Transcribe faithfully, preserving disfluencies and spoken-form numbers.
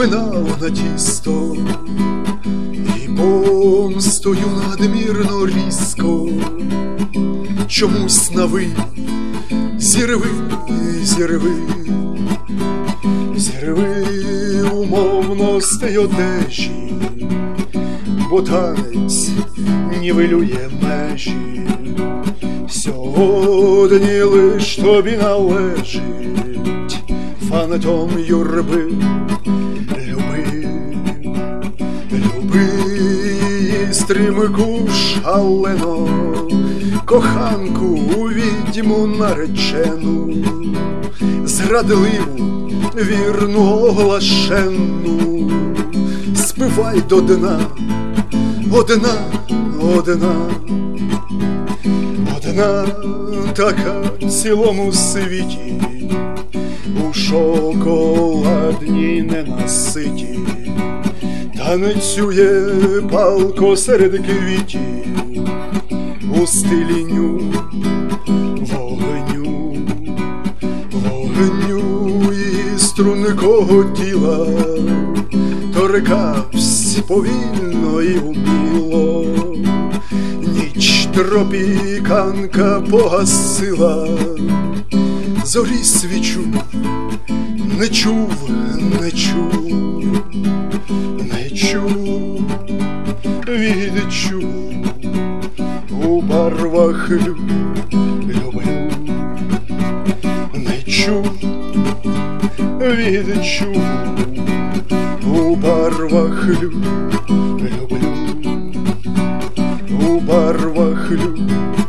зминав на тісто, і помстою надмірно різко чомусь нави зірви, зірви, зірви умовностей одежі, бо танець нівелює межі. Сьогодні лиш тобі належить фантом юрби. Люби, люби її стрімку шалено, коханку, відьму наречену, зрадливу, вірну оглашену. Спивай до дна, одна, одна, одна така в цілому світі, у шоколадній ненаситі, танцює палко серед квітів, у стилі ню, вогню, вогню її стрункого тіла, торкавсь повільно і уміло. Ніч тропіканка погасила, зорі свічу не чув, не чув, не чув, відчув у барвах люб, люблю, не чув, відчув у барвах люб, люблю, у барвах люб.